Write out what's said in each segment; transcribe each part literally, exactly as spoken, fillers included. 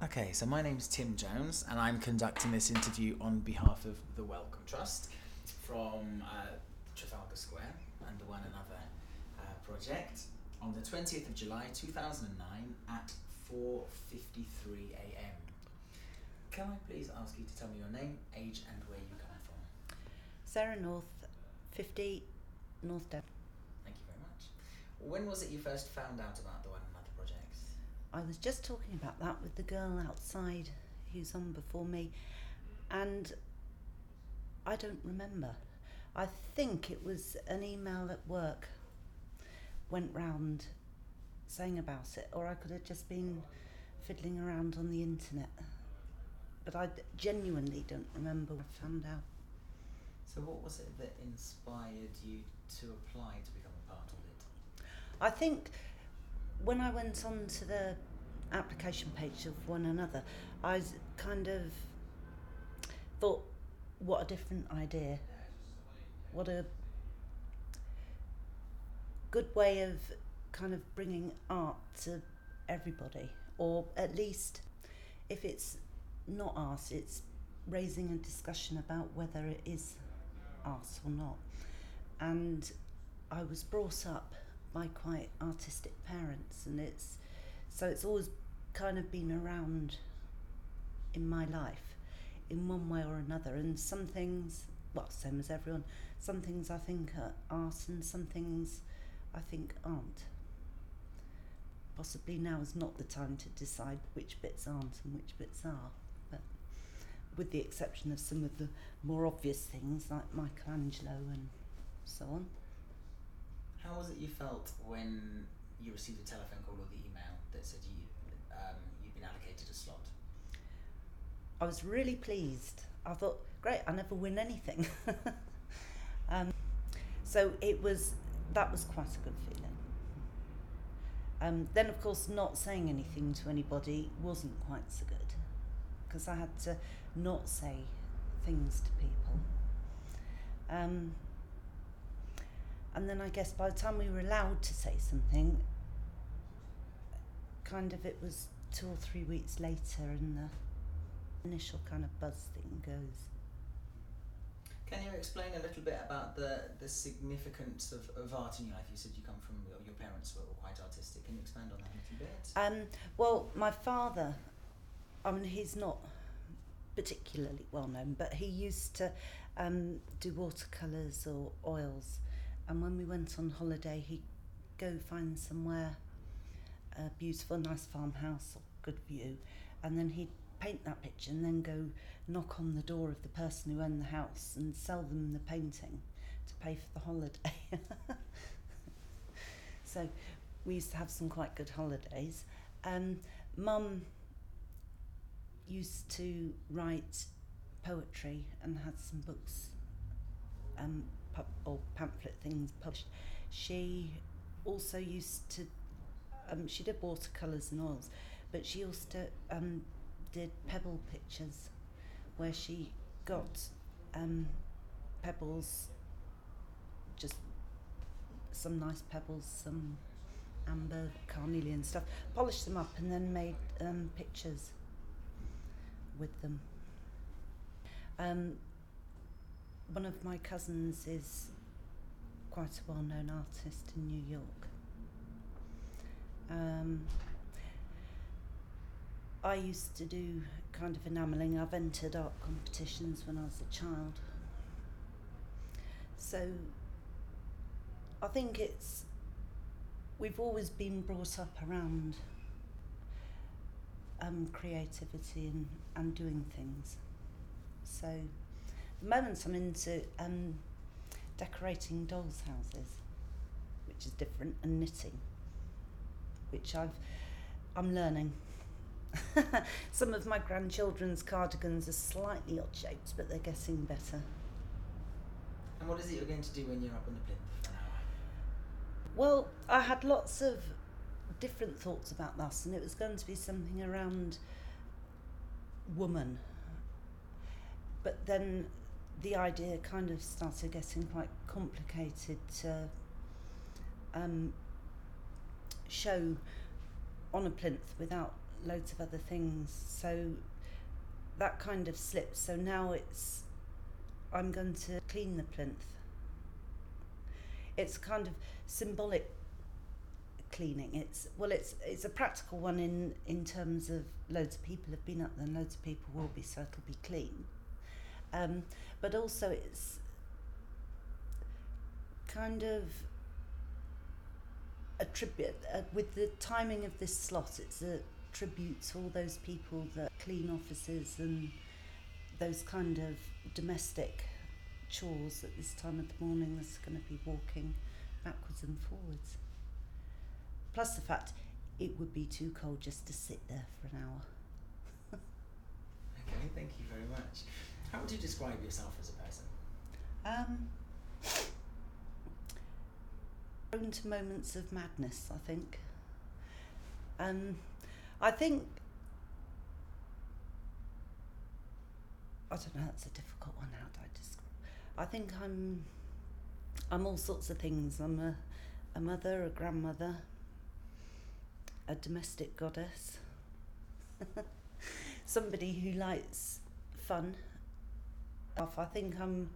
Okay, so my name's Tim Jones, and I'm conducting this interview on behalf of the Wellcome Trust from uh, Trafalgar Square and the One Another uh, project on the twentieth of July two thousand nine at four fifty-three a m. Can I please ask you to tell me your name, age, and where you come from? Sarah North, fifty, North Devon. Thank you very much. When was it you first found out about the One Another project? I was just talking about that with the girl outside who's on before me, and I don't remember. I think it was an email at work went round saying about it, or I could have just been fiddling around on the internet. But I genuinely don't remember what I found out. So what was it that inspired you to apply to become a part of it? I think when I went on to the application page of One Another, I kind of thought, what a different idea. What a good way of kind of bringing art to everybody, or at least if it's not art, it's raising a discussion about whether it is art or not. And I was brought up by quite artistic parents, and it's so it's always kind of been around in my life in one way or another. And some things, well, same as everyone, some things I think are art and some things I think aren't. Possibly now is not the time to decide which bits aren't and which bits are, but with the exception of some of the more obvious things like Michelangelo and so on. How was it you felt when you received a telephone call or the email that said you, um, you'd been allocated a slot? I was really pleased. I thought, great, I never win anything. um, so it was, that was quite a good feeling. Um, then, of course, not saying anything to anybody wasn't quite so good, because I had to not say things to people. Um, and then I guess by the time we were allowed to say something, kind of it was two or three weeks later and the initial kind of buzz thing goes. Can you explain a little bit about the, the significance of, of art in your life? You said you come from, your parents were quite artistic. Can you expand on that a little bit? Um, well, my father, I mean, he's not particularly well known, but he used to um, do watercolours or oils. And when we went on holiday, he'd go find somewhere, a beautiful, nice farmhouse or good view, and then he'd paint that picture and then go knock on the door of the person who owned the house and sell them the painting to pay for the holiday. So we used to have some quite good holidays. Um, Mum used to write poetry and had some books um, pu- or pamphlet things published. She also used to, um, she did watercolours and oils, but she also um, did pebble pictures where she got um, pebbles, just some nice pebbles, some amber, carnelian stuff, polished them up and then made um, pictures with them. Um, one of my cousins is quite a well-known artist in New York. Um, I used to do kind of enamelling. I've entered art competitions when I was a child. So I think it's, we've always been brought up around um, creativity and, and doing things. So at the moment I'm into um, decorating dolls' houses, which is different, and knitting, which I've, I'm learning. Some of my grandchildren's cardigans are slightly odd shaped, but they're getting better. And what is it you're going to do when you're up on the plinth for an hour? Well, I had lots of different thoughts about this, and it was going to be something around woman. But then the idea kind of started getting quite complicated to um, show on a plinth without loads of other things. So that kind of slipped. So now it's, I'm going to clean the plinth. It's kind of symbolic cleaning. It's, well, it's it's a practical one in, in terms of loads of people have been up there and loads of people will be, so it'll be clean. Um, but also it's kind of a tribute, uh, with the timing of this slot, it's a tribute to all those people that clean offices and those kind of domestic chores at this time of the morning that's going to be walking backwards and forwards. Plus the fact it would be too cold just to sit there for an hour. Okay, thank you very much. How would you describe yourself as a person? Um, prone to moments of madness, I think. Um, I think, I don't know, that's a difficult one. How do I describe? I think I'm, I'm all sorts of things. I'm a, a mother, a grandmother, a domestic goddess, somebody who likes fun. I think I'm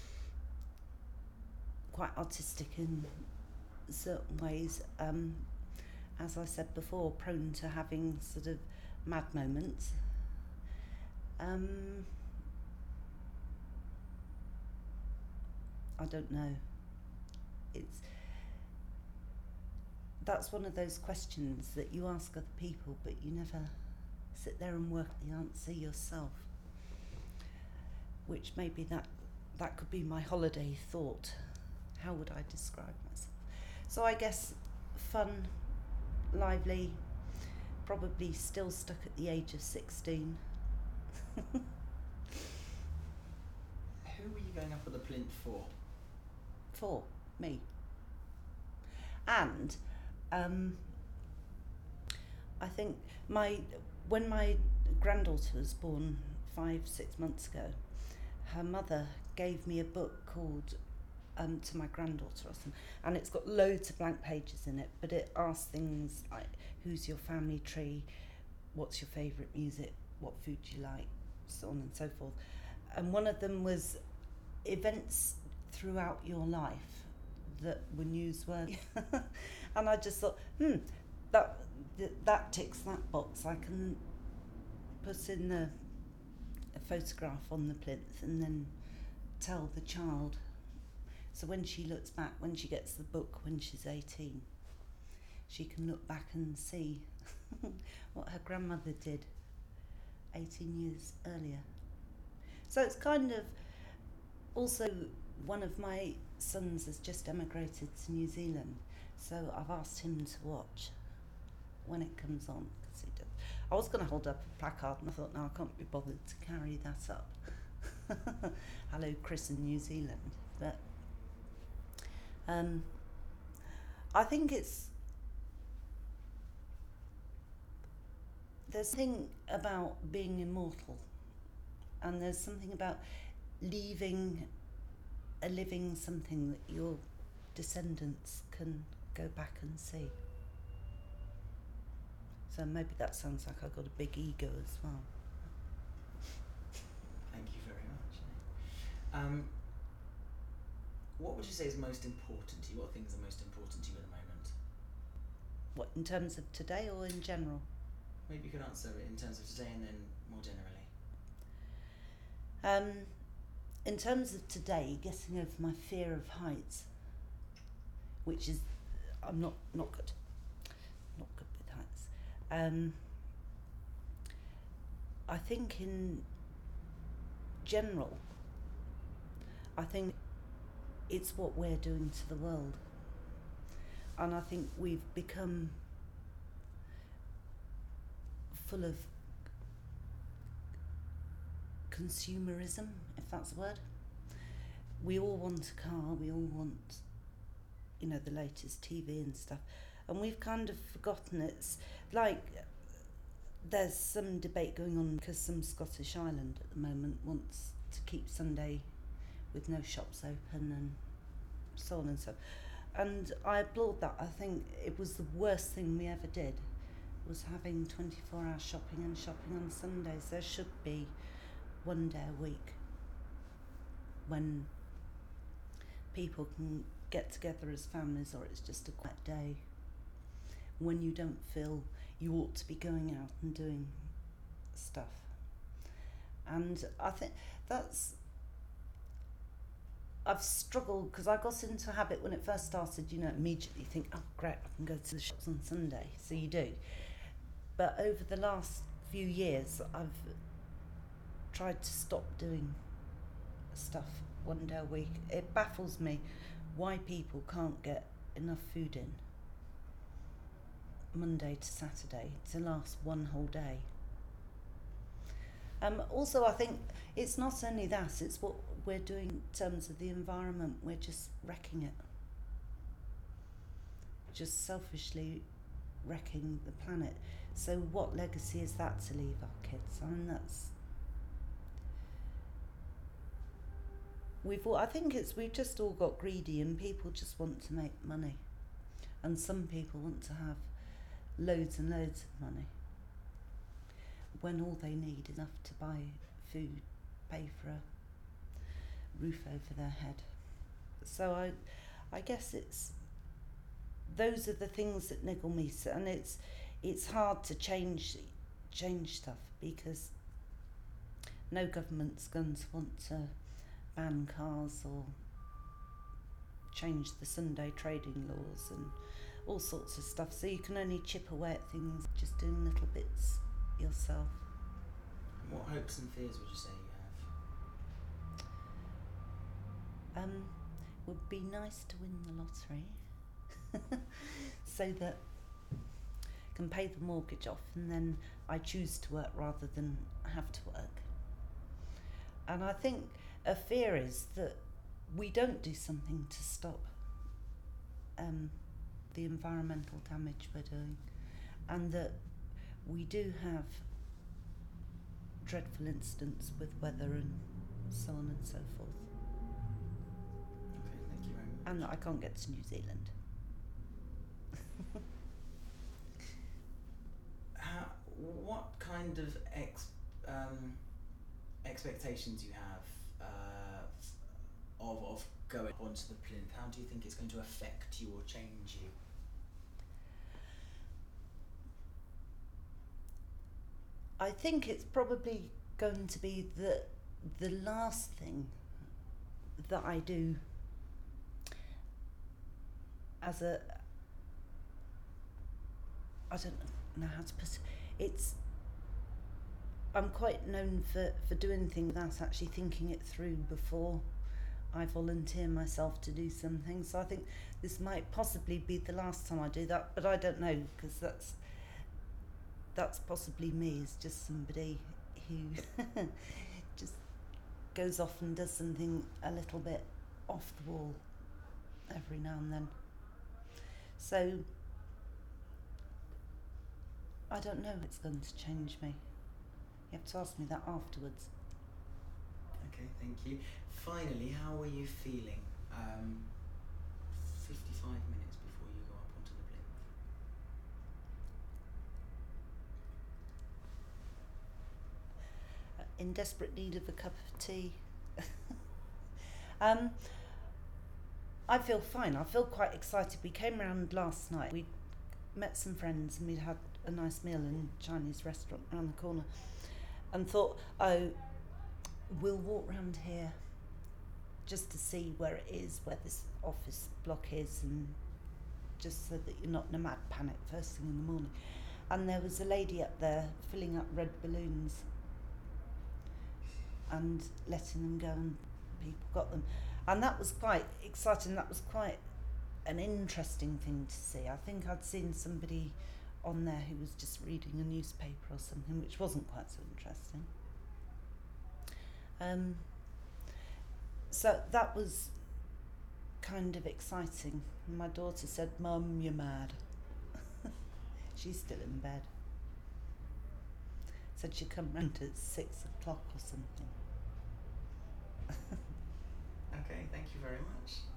quite artistic in certain ways. Um, as I said before, prone to having sort of mad moments. Um, I don't know. It's that's one of those questions that you ask other people, but you never sit there and work the answer yourself. Which maybe that that could be my holiday thought. How would I describe myself? So I guess fun, lively, probably still stuck at the age of sixteen. Who were you going up at the plinth for? For me. And um, I think my when my granddaughter was born five, six months ago, her mother gave me a book called um, To My Granddaughter or something, and it's got loads of blank pages in it, but it asks things like, who's your family tree, what's your favourite music, what food do you like, so on and so forth. And one of them was events throughout your life that were newsworthy. And I just thought, hmm, that that ticks that box. I can put in the a photograph on the plinth and then tell the child. So when she looks back, when she gets the book when she's eighteen, she can look back and see what her grandmother did eighteen years earlier. So it's kind of also, one of my sons has just emigrated to New Zealand, so I've asked him to watch when it comes on. Cause he does. I was going to hold up a placard and I thought, no, I can't be bothered to carry that up. Hello, Chris in New Zealand. But um, I think it's, there's something about being immortal, and there's something about leaving a living something that your descendants can go back and see. So maybe that sounds like I've got a big ego as well. Thank you very much. Um, what would you say is most important to you? What things are most important to you at the moment? What, in terms of today or in general? Maybe you could answer it in terms of today and then more generally. Um, in terms of today, getting over my fear of heights, which is, I'm not, not good, not good with heights. Um, I think in general, I think it's what we're doing to the world. And I think we've become full of consumerism, if that's a word. We all want a car, we all want, you know, the latest T V and stuff. And we've kind of forgotten it's like there's some debate going on because some Scottish island at the moment wants to keep Sunday with no shops open and so on and so. And I applaud that. I think it was the worst thing we ever did. was having twenty-four hour shopping and shopping on Sundays. There should be one day a week when people can get together as families, or it's just a quiet day when you don't feel you ought to be going out and doing stuff. And I think that's, I've struggled because I got into a habit when it first started, you know, immediately think, oh great, I can go to the shops on Sunday. So you do. But over the last few years, I've tried to stop doing stuff one day a week. It baffles me why people can't get enough food in Monday to Saturday to last one whole day. Um, also, I think it's not only that, it's what we're doing in terms of the environment. We're just wrecking it. Just selfishly wrecking the planet. So what legacy is that to leave our kids? I mean, that's... We've all, I think it's we've just all got greedy, and people just want to make money. And some people want to have loads and loads of money, when all they need is enough to buy food, pay for a roof over their head. So I, I guess it's, those are the things that niggle me. So, and it's, it's hard to change, change stuff, because no government's going to want to ban cars or change the Sunday trading laws and all sorts of stuff. So you can only chip away at things, just doing little bits yourself. What hopes and fears would you say you have? Um, would be nice to win the lottery, so that I can pay the mortgage off, and then I choose to work rather than have to work. And I think a fear is that we don't do something to stop um, the environmental damage we're doing, and that we do have dreadful incidents with weather and so on and so forth. Okay, thank you very much. And that I can't get to New Zealand. How, what kind of ex, um, expectations you have uh, of, of going onto the plinth? How do you think it's going to affect you or change you? I think it's probably going to be the the last thing that I do as a, I don't know how to put it. It's, I'm quite known for, for doing things without actually thinking it through before I volunteer myself to do something. So I think this might possibly be the last time I do that, but I don't know, because that's that's possibly me, is just somebody who just goes off and does something a little bit off the wall every now and then. So I don't know if it's going to change me. You have to ask me that afterwards. Okay, thank you. Finally, how are you feeling um, fifty-five minutes before you go up onto the plinth? In desperate need of a cup of tea. um, I feel fine. I feel quite excited. We came round last night. We met some friends and we'd had a nice meal in a Chinese restaurant around the corner, and thought, oh, we'll walk round here just to see where it is, where this office block is, and just so that you're not in a mad panic first thing in the morning. And there was a lady up there filling up red balloons and letting them go, and people got them. And that was quite exciting. That was quite an interesting thing to see. I think I'd seen somebody on there who was just reading a newspaper or something, which wasn't quite so interesting. Um, so that was kind of exciting. My daughter said, "Mum, you're mad." She's still in bed. Said she'd come round at six o'clock or something. Okay, thank you very much.